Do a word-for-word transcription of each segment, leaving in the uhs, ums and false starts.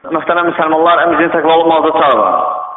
Mühtərəm müsəlmanlar, əmizin təqvalı malda çağırır.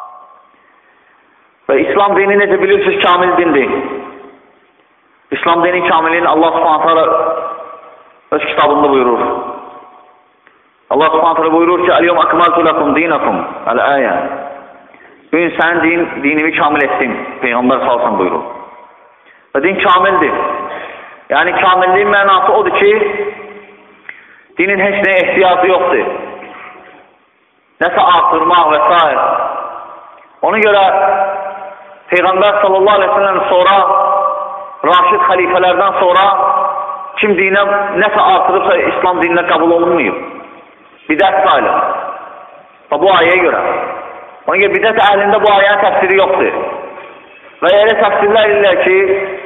Və İslam dini necə bilirsiniz, kamil dindir. İslam dini kamilini Allah Subhanahu taala öz kitabında buyurur. Allah Subhanahu taala buyurur ki: "El-yevme ekmeltu lekum dinakum." El-ayə. Bugün sənin din, dinimi kamil etdim. Peyğəmbər sallallahu buyurur. Və din kamildir. Yəni kamilliyin mənası odur ki, dinin heç nəyə ehtiyacı yoxdur. Nəsə artırmaq və s. Ona görə Peyğəmbər sallallahu aleyhi ve sellem sonra Raşid xəlifələrdən sonra kim dinə nəsə artırıbsa İslam dininə qəbul olunmayıb. Bidət sayılır. Bu ayəyə görə. Ona görə bidət əhlində bu ayənin təfsiri yoxdur. Və elə təfsirlər ilə ki,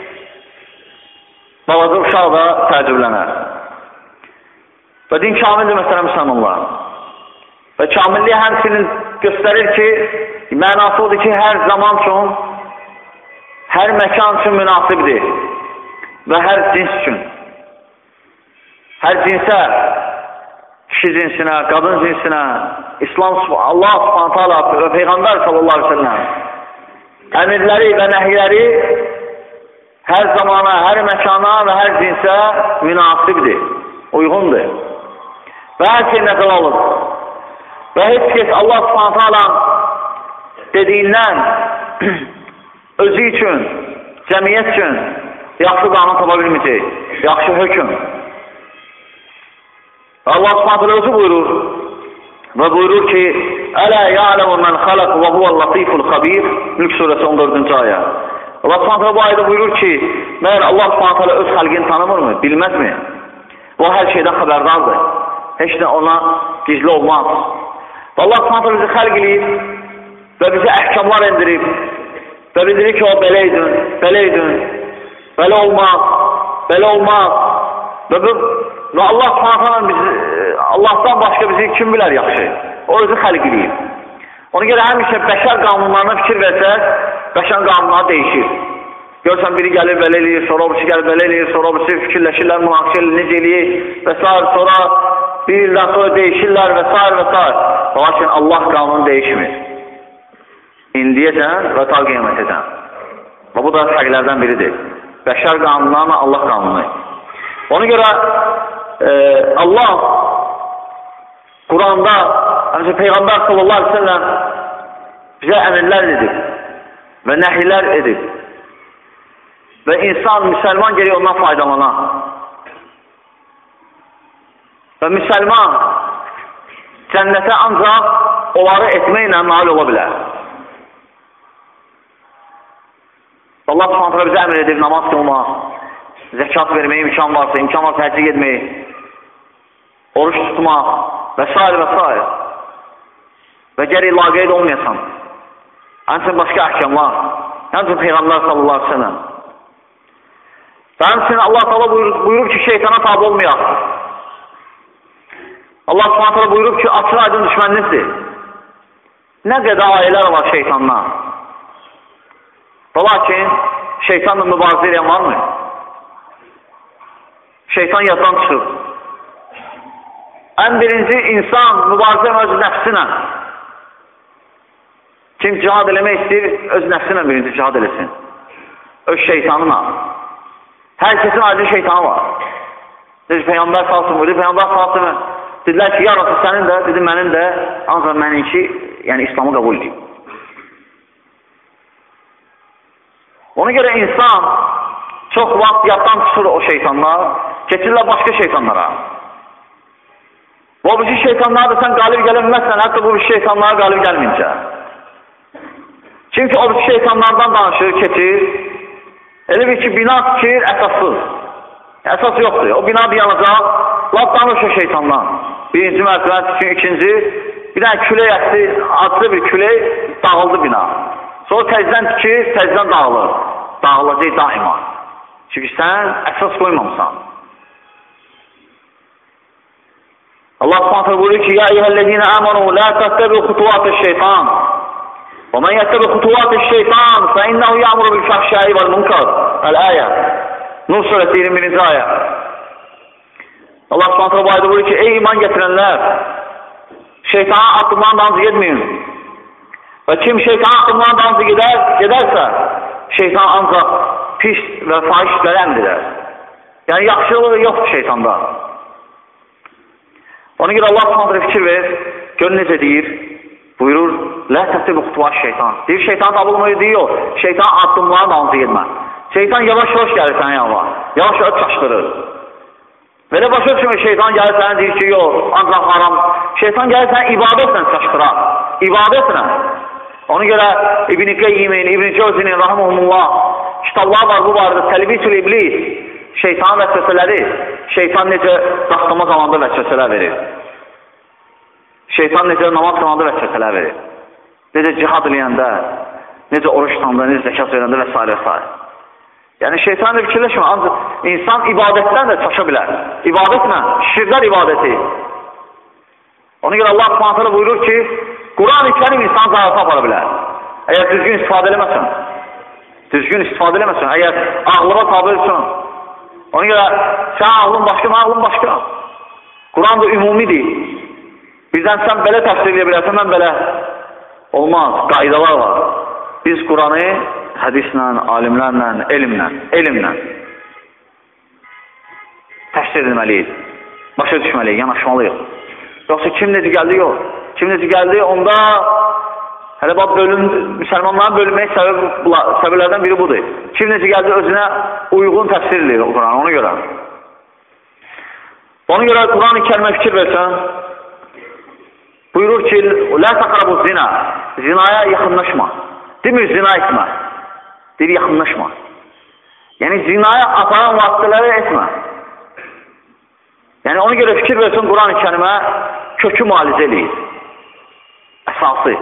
balaca uşaq da təəccüblənər. Və din kamildir məsələn müsəlmanlar. Və kamilliyi həmçinin göstərir ki, mənası odur ki, hər zaman üçün, hər məkan üçün münasibdir və hər cins üçün. Hər cinsə, kişi cinsinə, qadın cinsinə, İslam, Allah subhanahu taala və Peyğəmbər sallallahu aleyhi ve sellem əmirləri və nəhiyləri hər zamana, hər məkana və hər cinsə münasibdir, uyğundur. Və hər şey nəzərə alır. Və heç kəs Allah subhanahu taala dediyindən özü üçün, cəmiyyət üçün yaxşı qanun tapa bilməyəcək, yaxşı hökm. Allah subhanahu taala özü buyurur və buyurur ki: "Ələ ya'lemu men xalaq və huvel-latiful xabir." Mülk surəsi on dördüncü ayə. Allah subhanahu taala bu ayədə buyurur ki, məyər Allah subhanahu taala öz xalqini tanımırmı, bilməzmi? O hər şeydən xəbərdardır. Heç nə ona gizli olmaz. Allah subhanahu taala bizi xəlq eləyib və bizə əhkamlar endirib və bildirir ki, o belə idin, belə idin, belə olmaz, belə olmaz. Və, bu, və Allah subhanahu taala bizi, Allahdan başqa bizi kim bilər yaxşı? O özü xəlq eləyib. Ona görə həmişə bəşər qanunlarına fikir versək, bəşər qanunları dəyişir. Görsən biri gəlir belə eləyir, sonra birisi gəlir belə eləyir, sonra birisi fikirləşirlər, münaqişə necə eləyir və s. Sonra bir ildən sonra dəyişirlər və s. və s. Lakin Allah qanunu dəyişmir. İndiyəcən və ta qiyamətəcən. Və bu da fərqlərdən biridir. Bəşər qanunlarına Allah qanunu. Ona görə e, Allah Quranda həmçə Peyğəmbər sallallahu aleyhi ve sellem bizə əmirlər edib və nəhilər edib. Və insan, müsəlman gərək ondan faydalanar. Və müsəlman cənnətə ancaq onları etməklə nail ola bilər. Allah subhanahu taala bizə əmr edib namaz qılmaq, zəkat verməyə imkan varsa, imkan varsa həccə getmək, oruç tutmaq və s. və s. Və gərək laqeyd olmayasan. Həmçinin başqa əhkamlar, həmçinin Peyğəmbər sallallahu aleyhi ve sellem. Və həmçinin Allah taala buyurub, buyurub ki, şeytana tabi olmayaq. Allah subhanahu taala buyurub ki, açıq aydın düşməninizdir. Nə qədər ayələr var şeytandan. Və lakin şeytanla mübarizə edən varmı? Şeytan yaddan çıxıb. Ən birinci insan mübarizə öz nəfsinə. Kim cihad eləmək istəyir, öz nəfsinə birinci cihad eləsin. Öz şeytanına. Hər kəsin aydın şeytanı var. Dedi, Peyğəmbər salsın buyurdu, Peyğəmbər salsın. Dedilər ki, ya Rasul sənin də, dedi, mənim də, ancaq məninki, yəni İslamı qəbul edib. Ona görə insan çox vaxt yaddan çıxır o şeytanlar, keçirlər başqa şeytanlara. Bu bir şeytanlara da sən qalib gələ bilməzsən, hətta bu bir şeytanlara qalib gəlməyincə. Çünki o bir şeytanlardan danışır, keçir, elə bir ki, bina tikir, əsassız. Əsas yoxdur, o bina dayanacaq, laf danış o şeytandan. Birinci mərtəbə tikir, ikinci, bir dənə külək ətdi, adlı bir külək, dağıldı bina. Sonra təzdən tikir, təzdən dağılır. Dağılacaq daima. Çünki sən əsas qoymamısan. Allah subhanahu taala buyuruyor ki: "Ya eyyuhellezine amanu la tattabi'u xutuvatü'ş-şeytan. Ve men yettabi' xutuvatü'ş-şeytan fe innehu ya'muru bil-fahşai vel-munkar." El-ayə. Nur surəsi iyirmi birinci ayə. Allah subhanahu taala bu ayədə buyuruyor ki, ey iman gətirənlər, şeytanın addımlarının dalınca getməyin. Və kim şeytanın addımlarının dalınca gedər, gedərsə, şeytan ancaq pis və fahiş işləri əmr edər. Yəni, yaxşılığı yoxdur şeytanda. Ona görə Allah s.ə.v. fikir ver, gör necə deyir, buyurur, lə təttəbi xutuva şeytan. Deyir, şeytan tabılmayı deyir, şeytan addımlarının dalınca getmə. Şeytan yavaş-yavaş gəlir sənə yanına, yavaş-yavaş çaşdırır. Belə başa düşmür, şeytan gəlir sənə deyir ki, yox, ancaq haram. Şeytan gəlir sənə ibadətlə çaşdırar, ibadətlə. Ona görə İbn-i Qeyyimin, İbn-i Cəvzinin, rahiməhumullah, kitablar var, bu vardır, Təlbisül İblis, şeytanın vəsvəsələri, şeytan necə daxtama zamanda vəsvəsələr verir. Şeytan necə namaz zamanda vəsvəsələr verir. Necə cihad eləyəndə, necə oruç tutanda, necə zəkat verəndə və s. və s. Yəni, şeytan da fikirləşmə, ancaq insan ibadətdən də çaşa bilər. İbadətlə, şirklər ibadəti. Ona görə Allah s.ə.v. buyurur ki, Quran-ı Kərim insan zahirata apara bilər. Əgər düzgün istifadə eləməsən, düzgün istifadə eləməsən, əgər ağlığa tabi etsən, ona görə sən ağlın başqa, mən ağlın başqa. Quran da ümumidir. Bizdən sən belə təfsir edə bilərsən, mən belə olmaz, qaydalar var. Biz Quranı hədislə, alimlərlə, elmlə, elmlə təfsir edilməliyik, başa düşməliyik, yanaşmalıyıq. Yoxsa kim necə gəldi, yox. Kim necə gəldi, onda hələ bax, bölün, müsəlmanların bölünmək səbəb, səbəblərdən biri budur. Kim necə gəldi, özünə uyğun təfsir edir Quran, ona görə. Ona görə Quran-ı Kərimə fikir versən, buyurur ki, lə təqrabu zina, zinaya yaxınlaşma. Demir, zina etmə. Deyir, yaxınlaşma. Yəni, zinaya aparan vasitələri etmə. Yəni, ona görə fikir versin Quran-ı Kərimə kökü müalicə eləyir. Əsası.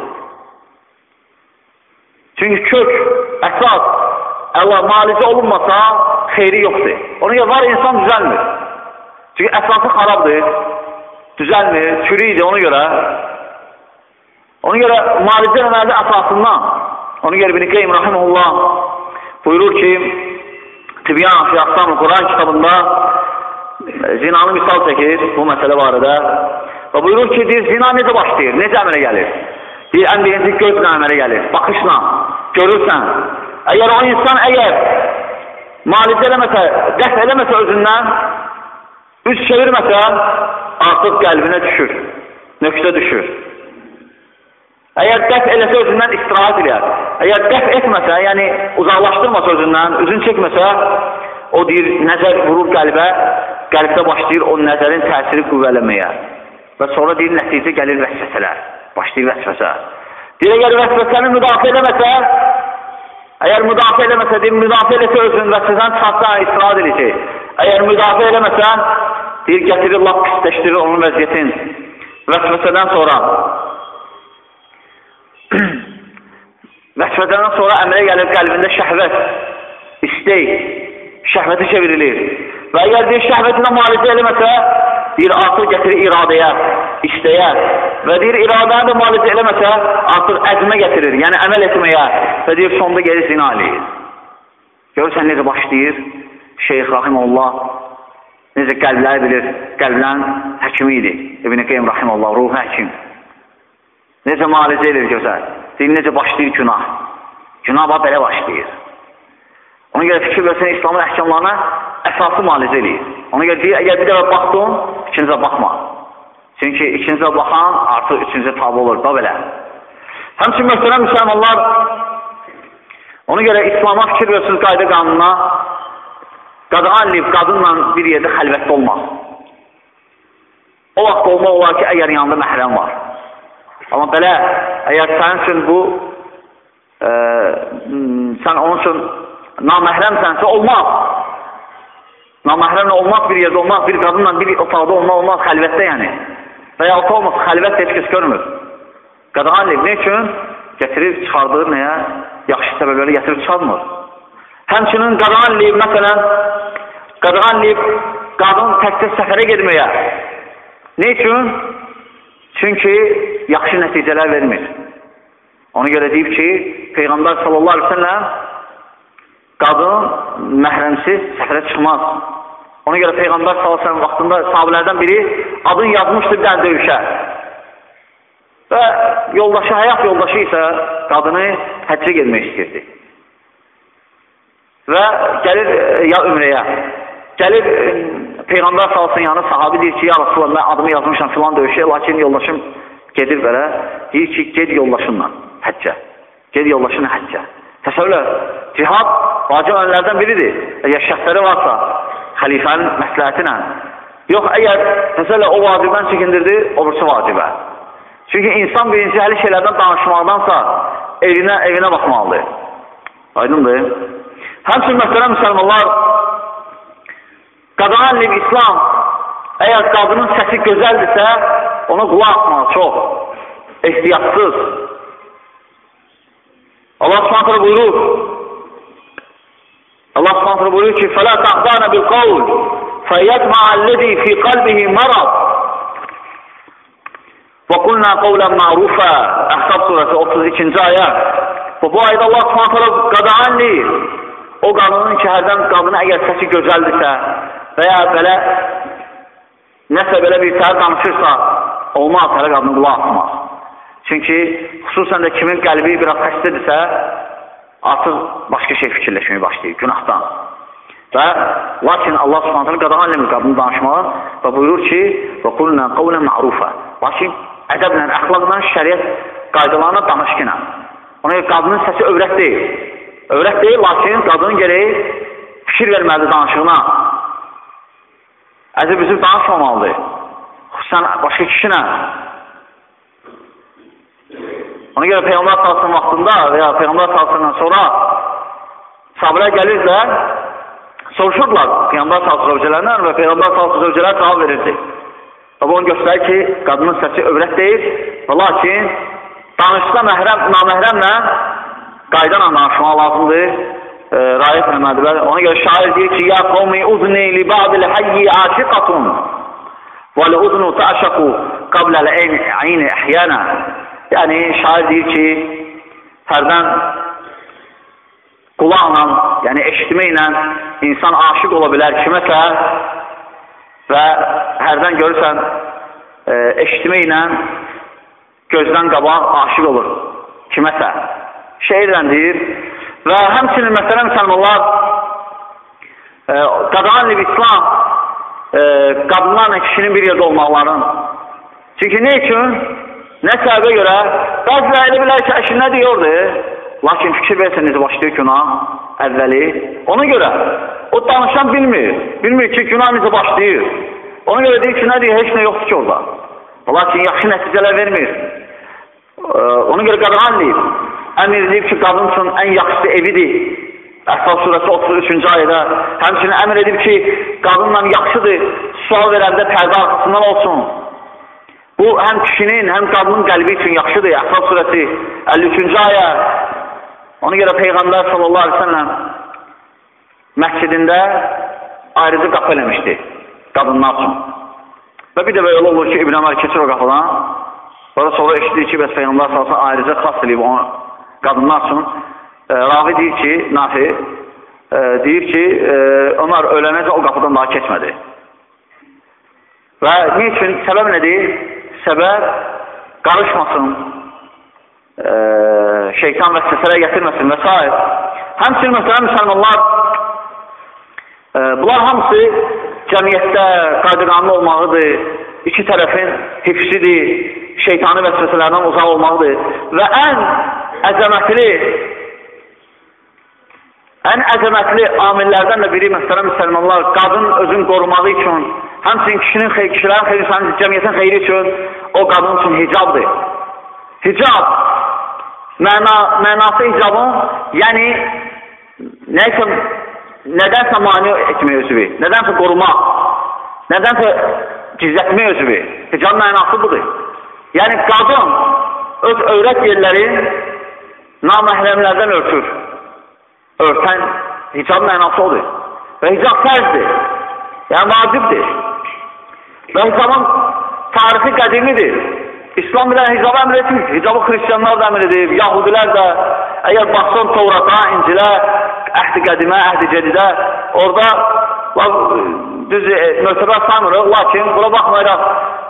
Çünki kök, əsas, Allah müalicə olunmasa, xeyri yoxdur. Ona görə var, insan düzəlmir. Çünki əsası xarabdır, düzəlmir, çürüyüdür ona görə. Ona görə müalicə eləməlidir əsasından. Ona görə İbn-i Qeym rahimehullah buyurur ki, Tibyan fi Ahkam Quran kitabında zinanı misal çəkir bu məsələ barədə və buyurur ki, deyir, zina necə başlayır, necə əmələ gəlir? Deyir, ən birinci gözlə əmələ gəlir, baxışla, görürsən. Əgər o insan əgər müalicə eləməsə, qəsd eləməsə özündən, üz çevirməsə, artıq qəlbinə düşür, nöqtə düşür. Əgər dəf eləsə özündən istirahət eləyər. Əgər dəf etməsə, yəni uzaqlaşdırmasa özündən, üzün çəkməsə, o deyir, nəzər vurur qəlbə, qəlbdə başlayır o nəzərin təsiri qüvvələməyə. Və sonra deyir, nəticə gəlir vəsvəsələr, başlayır vəsvəsə. Deyir, əgər vəsvəsəni müdafiə eləməsə, əgər müdafiə eləməsə, deyir, müdafiə eləsə özün vəsvəsən çıxartdan istirahət eləyəcək. Əgər müdafiə eləməsən, deyir, gətirir, lap pisləşdirir onun vəziyyətin. Vəsvəsədən sonra vəsvəsədən sonra əmrə gəlir qəlbində şəhvət, istək, şəhvəti çevrilir. Və əgər deyir, şəhvətinə müalicə eləməsə, deyir, artıq gətirir iradəyə, istəyə. Və deyir, iradəni də müalicə eləməsə, artıq əzmə gətirir, yəni əməl etməyə. Və deyir, sonda gəlir zina eləyir. Görürsən necə başlayır? Şeyx Rahimullah necə qəlbləri bilir, qəlblərin həkimi idi. İbn-i Qeym Rahimullah, ruhu həkim. Necə müalicə edir gözəl. Deyir, necə başlayır günah. Günah bax, belə başlayır. Ona görə fikir versən, İslamın əhkamlarına əsası müalicə eləyir. Ona görə deyir, əgər bir dəfə baxdın, ikincə baxma. Çünki ikincə baxan artıq üçüncə tabi olur, da belə. Həmçin, möhtərəm müsəlmanlar, ona görə İslama fikir versiniz qayda qanununa, qadağan eləyib qadınla bir yerdə xəlvətdə olmaq. O vaxt olmaq olar ki, əgər yanında məhrəm var. Amma belə, əgər sənin üçün bu, e, sən onun üçün naməhrəmsənsə olmaz. Naməhrəmlə olmaz, bir yerdə olmaz, bir qadınla bir otaqda olmaz, olmaz, xəlvətdə yəni. Və ya ota olmaz, xəlvət heç kəs görmür. Qadağan eləyib, ne üçün? Gətirib, çıxardır, nəyə? Yaxşı səbəbləri gətirib, çıxarmır. Həmçinin qadağan eləyib, məsələn, qadağan eləyib, qadın təkcə səfərə gedməyə. Ne üçün? Çünki yaxşı nəticələr vermir. Ona görə deyib ki, Peyğəmbər sallallahu aleyhi ve sellem qadın məhrəmsiz səfərə çıxmaz. Ona görə Peyğəmbər sallallahu aleyhi ve sellem vaxtında sahabələrdən biri adını yazmışdı bir dənə döyüşə. Və yoldaşı, həyat yoldaşı isə qadını həccə gelmək istəyirdi. Və gəlir ya ümrəyə, gəlir Peyğəmbər salsın yanı, sahabi deyir ki, ya Rasulullah, mən adımı yazmışam filan döyüşə, lakin yoldaşım gedir belə, deyir ki, ged yoldaşınla həccə, ged yoldaşınla həccə. Təsəvvürlə, cihad vacib əməllərdən biridir. Əgər şərtləri varsa, xəlifənin məsləhətinə. Yox, əgər təsəvvürlə o vacibdən çəkindirdi, obrisi vacibə. Çünki insan birinci həli şeylərdən danışmaqdansa evinə, evinə baxmalıdır. Aydındır. Həmçin mühtərəm müsəlmanlar, qadına əlib İslam, əgər qadının səsi gözəldirsə, ona qulaq atmalı çox, ehtiyatsız. Allah subhanətlə buyurur, Allah subhanətlə buyurur ki, فَلَا تَعْدَانَ بِالْقَوْلِ فَيَدْمَعَ الَّذِي فِي قَلْبِهِ مَرَض وَقُلْنَا قَوْلًا مَعْرُوفًا Əhzab surəsi otuz ikinci ayə. Bu ayda Allah subhanətlə qadağan deyir. O qadının ki, hərdən qadını əgər səsi gözəldirsə və ya belə nəsə belə bir tər danışırsa, olmaz hələ qadını qulaq atmaz. Çünki xüsusən də kimin qəlbi biraz xəstədirsə, artıq başqa şey fikirləşməyə başlayır, günahdan. Və lakin Allah subhanətlə qadağan eləmir qadını danışmağa və buyurur ki, وَقُلْنَا قَوْلًا مَعْرُوفًا Lakin ədəblə, əxlaqla, şəriət qaydalarına danışqına. Ona görə qadının səsi övrət deyil. Övrət deyil, lakin qadının gərəyi fikir verməlidir danışığına. Əzib üzüb danışmamalıdır. Xüsusən başqa kişinə. Ona görə Peyğəmbər salsın vaxtında və ya Peyğəmbər salsından sonra sahabələr gəlirlər, soruşurdular Peyğəmbər salsın zövcələrindən və Peyğəmbər salsın zövcələr cavab verirdi. Və bu onu göstərir ki, qadının səsi övrət deyil və lakin danışsa məhrəm, naməhrəmlə qaydanla danışmaq lazımdır, e, rayət eləməlidir. Ona görə şair deyir ki, ya qovmi uzni li ba'dil hayyi aşiqatun və li uznu ta'şaqu qabləl ayni əhyana. Yəni, şair deyir ki, hərdən qulaqla, yəni eşitməklə insan aşiq ola bilər kiməsə və hərdən görürsən e, eşitməklə gözdən qabaq aşiq olur kiməsə. Şeirlə deyir və həmçinin məsələ müsəlmanlar e, qadağan İslam e, qadınlarla kişinin bir yerdə olmaqların. Çünki ne üçün? Nə səbəbə görə? Bəzilə elə bilər ki, əşin nə diyordu? Lakin fikir versə necə başlayır günah əvvəli. Ona görə o danışan bilmir. Bilmir ki, günah necə başlayır. Ona görə deyir ki, nə deyir? Heç nə yoxdur ki orada. Lakin yaxşı nəticələr vermir. E, ona görə qadağan deyir. Əmir deyib ki, qadın üçün ən yaxşısı evidir. Əhzab surəsi otuz üçüncü ayədə. Həmçinin əmr edib ki, qadınla yaxşıdır, sual verəndə pərdə arxasından olsun. Bu, həm kişinin, həm qadının qəlbi üçün yaxşıdır. Əhzab surəsi əlli üçüncü ayə. Ona görə Peyğəmbər sallallahu aleyhi ve sellem məscidində ayrıcı qapı eləmişdi qadınlar üçün. Və bir də belə olur ki, İbn Ömər keçir o qapıdan. Sonra sonra eşidir ki, bəs Peyğəmbər sallallahu ayrıca xas edib onu qadınlar üçün. E, Ravi deyir ki, Nafi, e, deyir ki, e, Ömər ölənəcə o qapıdan daha keçmədi. Və niçin? Səbəb nədir? Səbəb qarışmasın, e, şeytan vəsvəsələr gətirməsin və s. Həmçinin məsələn, müsəlmanlar, e, bunlar hamısı cəmiyyətdə qaydaranlı olmalıdır, iki tərəfin hifzidir, şeytani vəsvəsələrdən uzaq olmalıdır və ən əzəmətli ən əzəmətli amillərdən də biri məsələn müsəlmanlar qadın özün qorumağı üçün, həmçinin kişinin xeyri, kişilərin xeyri, cəmiyyətin xeyri üçün o qadın üçün hicabdır. Hicab məna, mənası hicabın, yəni nəysə, nədənsə mani etmək özüvi, nədənsə qorumaq, nədənsə gizlətmək özüvi. Hicab mənası budur. Yəni qadın öz övrət yerləri naməhrəmlərdən örtür. Örtən hicab mənası odur. Və hicab fərzdir. Yəni vacibdir. Və hicabın tarixi qədimidir. İslam bilən hicabı əmr etmir. Hicabı xristiyanlar da əmr edib, yahudilər də. Əgər baxsan Tovrata, İncilə, əhd-i qədimə, əhd-i cədidə, orada düz möhtəbər sanırıq, lakin buna baxmayaraq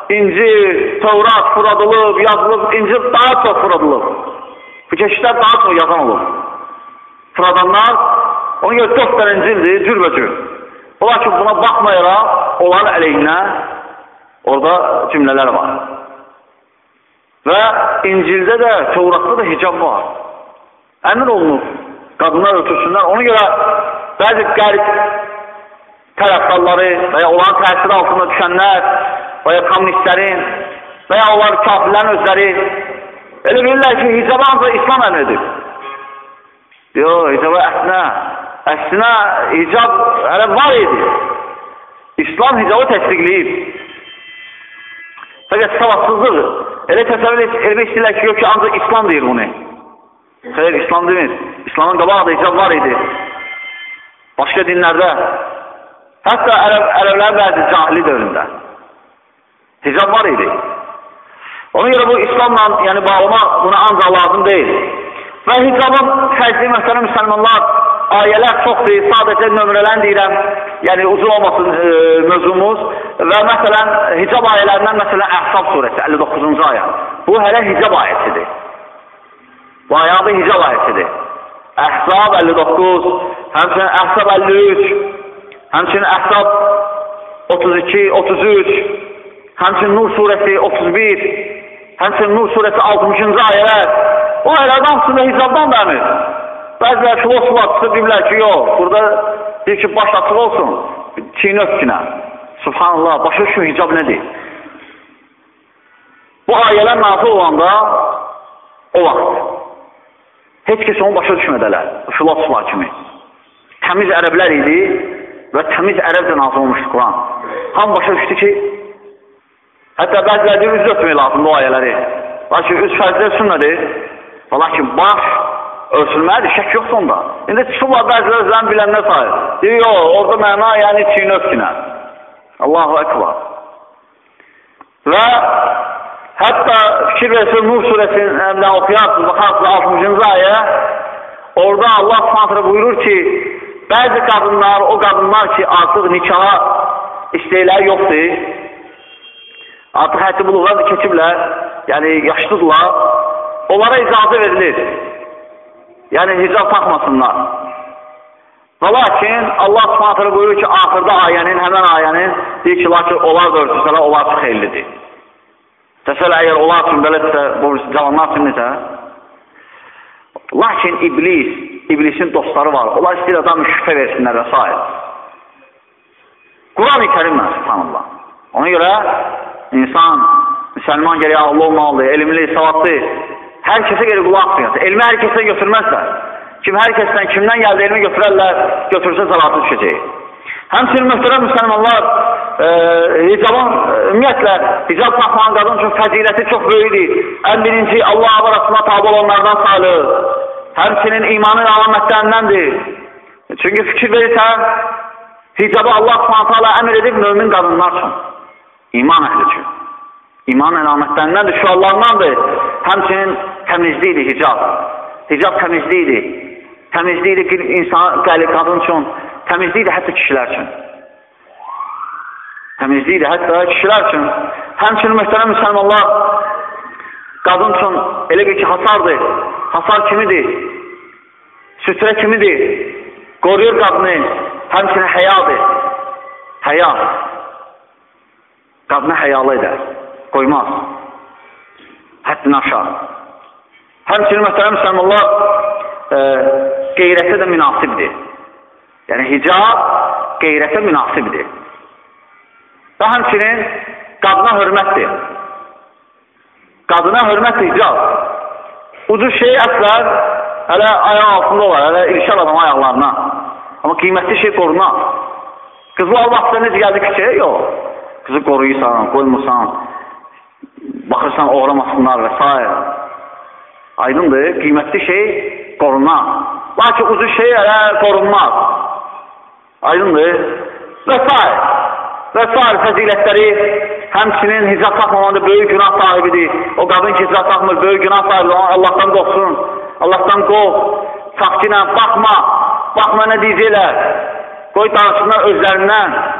İncil, Tevrat fırladılıb, yazılıb, İncil daha çox fırladılıb. Bu keşişlər daha çox yazan olub. Fırladanlar, ona görə dörd dənə İncildir, cürbəcür. Ola ki, buna baxmayaraq, onların əleyhinə orada cümlələr var. Və İncildə də, Tevratda da hicab var. Əmin olunur, qadınlar ötürsünlər. Ona görə bəzi qərib tərəfdarları və ya onların təsiri altında düşənlər və ya kommunistlərin və ya onlar kafirlərin özləri elə bilirlər ki, hicab ancaq İslam əmridir. Yox, hicaba əsnə. Əsnə hicab hələ var idi. İslam hicabı təsdiqləyib. Fəqət savadsızlıq. Elə təsəvvür etmək istəyirlər ki, yox ki, ancaq İslam deyir bunu. Xeyr, İslam demir. İslamın qabağı da hicab var idi. Başqa dinlərdə. Hətta ərəb, ərəblər bəzi cahili dövründə. Hicab var idi. Ona görə bu İslamla yəni, bağlamaq buna ancaq lazım deyil. Və hicabın fərqli mühtərəm müsəlmanlar ayələr çoxdur, sadəcə nömrələn deyirəm, yəni uzun olmasın e, mövzumuz və məsələn hicab ayələrindən məsələn Əhzab surəsi əlli doqquzuncu ayə. Bu hələ hicab ayəsidir. Bu ayağı hicab ayəsidir. Əhzab əlli doqquz, həmçinin Əhzab əlli üç, həmçinin Əhzab otuz iki, otuz üç, həmçinin Nur surəsi otuz bir, həmçinin Nur surəsi altmışıncı ayələr. O ayələrdən hamısında hicabdan da əmir. Bəzilər filosoflar çıxıb deyirlər ki, yox, burada deyir ki, baş açıq olsun, çiyin öpkünə. Subhanallah, başa düşün hicab nədir? Bu ayələr nazil olanda o vaxt heç kəs onu başa düşmədələr, filosoflar kimi. Təmiz ərəblər idi və təmiz ərəbdə nazil olmuşdu Quran. Ham başa düşdü ki, hətta bəzilər deyir, üz ötmək lazımdır o ayələri. Lakin üz fərzlər sünnədir. Lakin baş ölçülməlidir, şək yoxdur onda. İndi çıxırlar bəzilər özlərini bilənlər sayır. Deyir, yox, orada məna yəni çiyin öpkünə. Allahu Ekber. Və hətta fikir versin Nur surəsindən oxuyarsınız, baxarsınız altmışıncı ayə, orada Allah s.ə.v buyurur ki, bəzi qadınlar, o qadınlar ki, artıq nikaha istəkləri yoxdur, artıq həddi buluqlar keçiblər, yəni yaşlıdırlar, onlara icazə verilir. Yəni hicab taxmasınlar. Və lakin Allah s.ə.v buyurur ki, axırda ayənin, həmən ayənin deyir ki, lakin onlar da örtüsələr, onlar çox xeyirlidir. Təsəl əgər onlar üçün belədirsə, bu cavanlar üçün necə? Lakin iblis, iblisin dostları var. Onlar istəyir adam şübhə versinlər və s. Quran-ı Kərimlə, subhanallah. Ona görə insan, müsəlman gərək ağlı olmalıdır, elmli, savadlı. Hər kəsə gəlir qulaq asmayasın. Elmi hər kəsə götürməzlər. Kim hər kəsdən, kimdən gəldi elmi götürərlər, götürsə zalatı düşəcək. Həmçinin mühtərəm müsəlmanlar, e, hicabın, ümumiyyətlə, hicab taxmanın qadın üçün fəziləti çox böyüdür. Ən birinci, Allah arasına tabi olanlardan sayılır. Həmçinin imanın əlamətlərindəndir. Çünki fikir verirsən, hicabı Allah s.ə.v əmr edib mömin qadınlar üçün. İman əhli üçün. İman əlamətlərindəndir, şüallarındandır. Həmçinin təmizliyidir hicab. Hicab təmizliyidir. Təmizliyidir insan, qəli qadın üçün. Təmizliyidir hətta kişilər üçün. Təmizliyidir hətta kişilər üçün. Həmçinin mühtərəm müsəlmanlar qadın üçün elə bir ki, hasardır. Hasar kimidir? Sütrə kimidir? Qoruyur qadını. Həmçinin həyadır. Həya. Qadını həyalı edər. Qoymaz. Həddini aşar. Həmçinin mühtərəm müsəlmanlar e, qeyrətə də münasibdir. Yəni hicab qeyrətə münasibdir. Və həmçinin qadına hörmətdir. Qadına hörmətdir hicab. Ucuz şey əslər hələ ayaq altında olar, hələ ilişər adam ayaqlarına. Amma qiymətli şey qorunar. Qızlar vaxtda necə gəldi küçəyə? Yox. Qızı qoruyursan, qoymursan, baxırsan, uğramasınlar və s. Aydındır, qiymətli şey qorunar. Lakin ucuz şey hələ qorunmaz. Aydındır. Və s. Və s. fəzilətləri, həmçinin hicab taxmamanda böyük günah sahibidir. O qadın ki, hicab taxmır, böyük günah sahibidir. Allahdan qorxsun, Allahdan qorx, saxkinə, baxma, baxma nə deyəcəklər. Qoy danışsınlar özlərindən.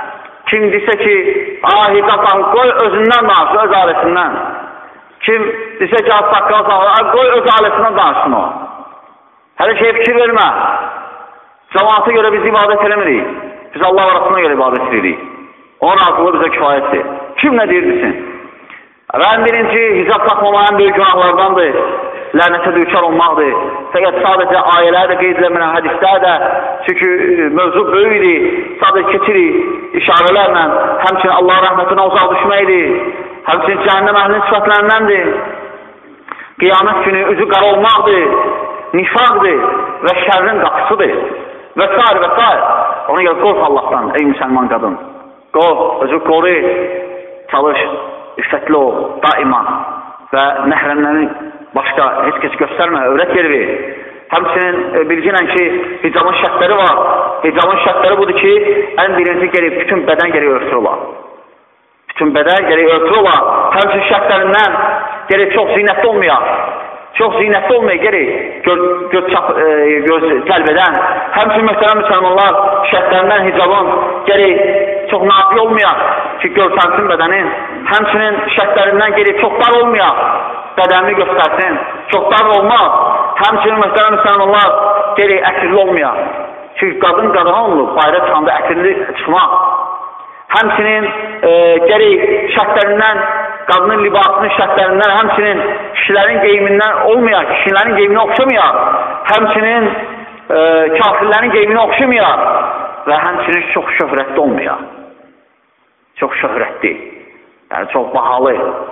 Kim desə ki, ah, hicabdan qoy özündən danışsın, öz ailəsindən. Kim desə ki, saqqal saqqal, qoy öz ailəsindən danışsın o. Hələ şey fikir vermə. Cəmaata görə biz ibadət eləmirik. Biz Allah və Rasuluna görə ibadət edirik. Onun razılığı bizə kifayətdir. Kim nə deyir desin? Və ən birinci, hicab taxmamayan böyük günahlardandır. Lənətə düçar olmaqdır. Fəqət sadəcə ayələr də qeyd edilməyən hədislər də, çünki mövzu böyükdir, sadəcə keçirik işarələrlə, həmçinin Allah rəhmətinə uzaq düşməkdir, həmçinin cəhənnəm əhlinin sifətlərindəndir, qiyamət günü üzü qara olmaqdır, nifaqdır və şərrin qapısıdır və s. və s. Ona görə qorx Allahdan, ey müsəlman qadın, qorx, özü qoru, çalış, iffətli ol, daima və nəhrəmlərin başqa heç kəs göstərmə, övrət yeri ver. Həmçinin e, bilginən ki, hicabın şərtləri var. Hicabın şərtləri budur ki, ən birinci gerək, bütün bədən gerək örtülü olar. Bütün bədən gerək örtülü olar. Həmçinin şərtlərindən gerək çox zinətli olmayaq. Çox zinətli olmayaq gerək, göz, göz, çap, e, göz cəlb edən. Həmçinin möhtərəm müsəlmanlar şərtlərindən hicabın gerək çox nafi olmayaq ki, görsənsin bədənin. Həmçinin şərtlərindən gerək çox dar olmayaq. Bədənini göstərsin, çox dar olmaz. Həmçinin möhtərəm müsəlmanlar gerək ətirli olmayaq. Çünki qadın qadına olunur, bayra çıxanda ətirli çıxmaq. Həmçinin e, gerək şərtlərindən, qadının libasının şərtlərindən, həmçinin kişilərin geyimindən olmayaq, kişilərin geyiminə oxşamayaq. Həmçinin e, kafirlərin geyiminə oxşamayaq və həmçinin çox şöhrətli olmayaq. Çox şöhrətli, yəni çox bahalı.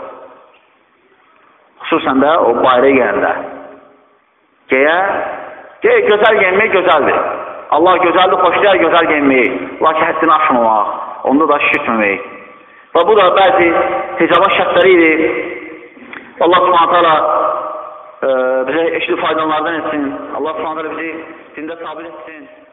Xüsusən də o bayraya gələndə. Geyə, geyə gözəl geyinmək gözəldir. Allah gözəldir, xoşlayar gözəl geyinməyi. Lakin həddini aşmamaq, onda da şişirtməmək. Və bu da bəzi hicabın şərtləri idi. Allah subhanət hala e, bizə eşli faydalardan etsin. Allah subhanət hala bizi dində sabit etsin.